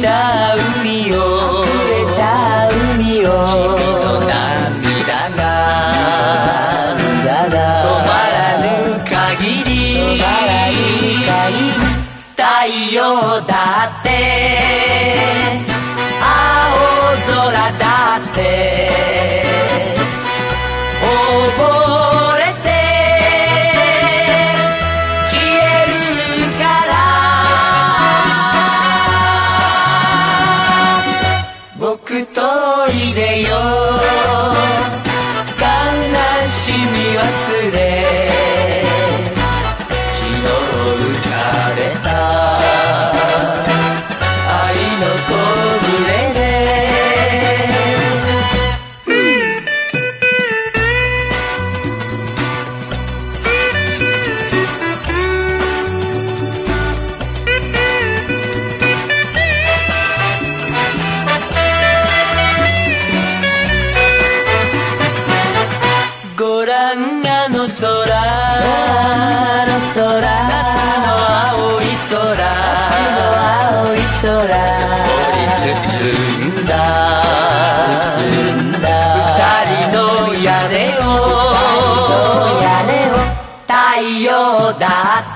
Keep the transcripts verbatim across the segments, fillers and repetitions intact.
た海を溢れた海を君の涙が止まらぬ限り太陽だって青空だって溺れて消えるから僕とおいでよ悲しみ忘れ昨日浮かべた愛の小舟でごらんあの空あの空夏の青い空青い空すっぽり包んだ包んだ二人の屋根を屋根を太陽だって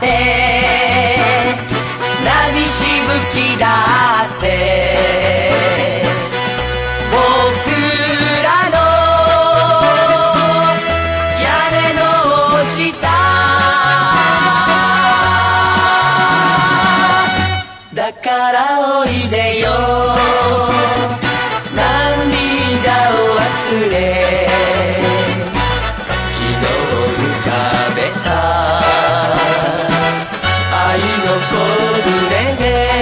波しぶきだって僕らの屋根の下だからおいでよ涙を忘れ昨日浮かべた愛の小舟で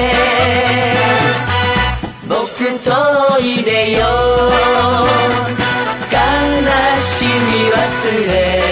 僕とおいでよ悲しみ忘れ